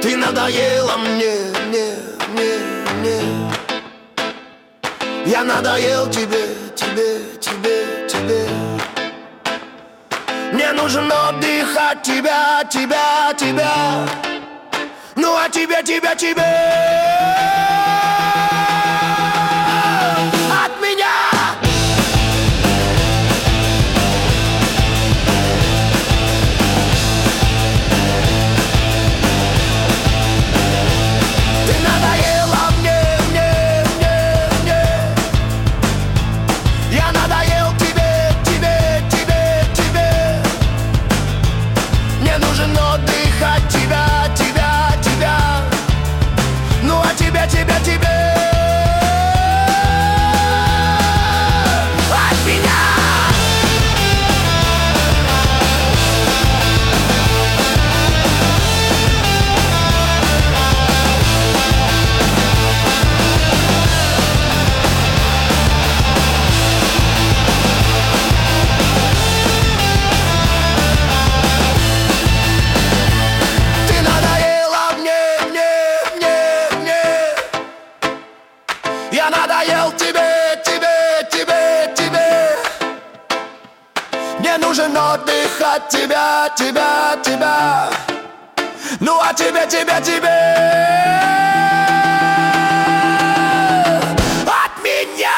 Ты надоела мне. Я надоел тебе. Мне нужен отдых от тебя. Ну а тебе от меня. Ты надоела мне. Я надоел тебе. Мне нужен отдых от тебя. Ну а тебе от меня. Ты надоела мне. Я надоел тебе. Мне нужен отдых от тебя. Ну а тебе от меня.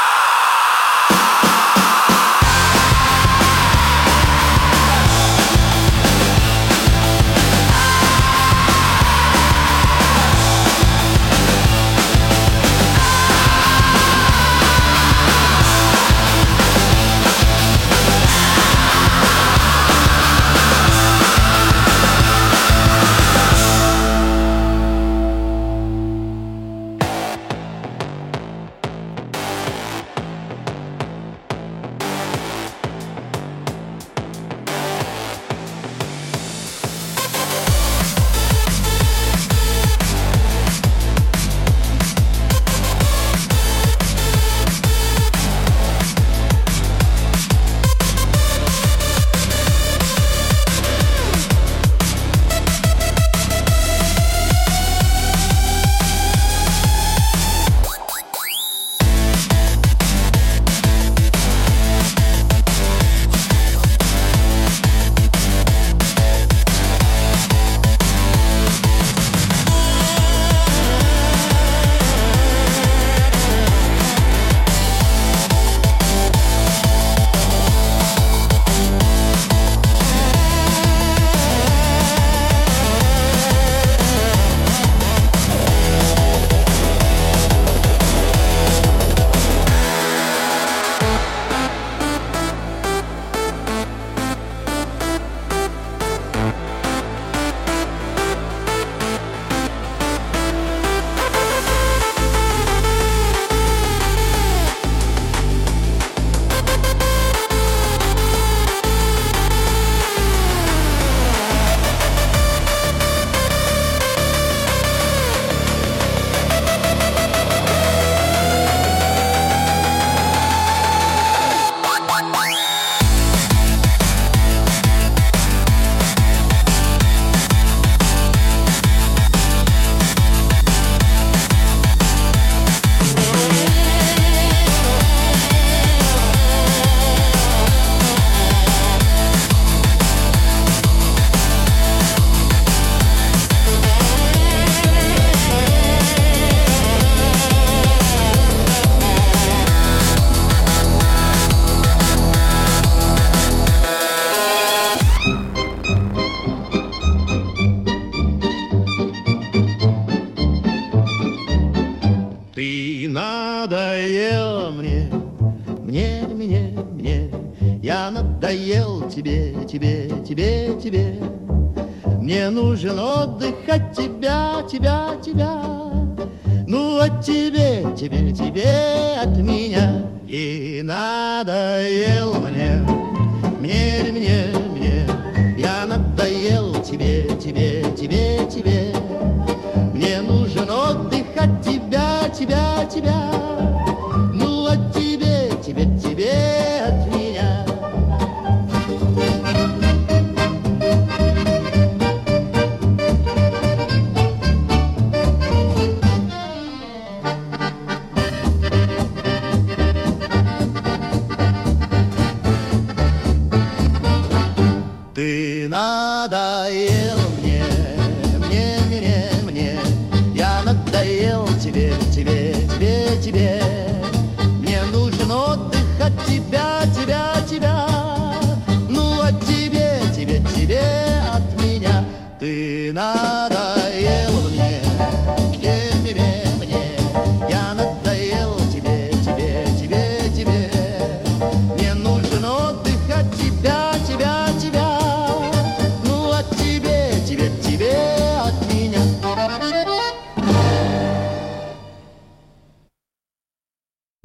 надоел мне. Я надоел тебе. Мне нужен отдых от тебя. Ну, от тебе от меня. И надоел мне. Я надоел тебе. Мне нужен отдых от тебя.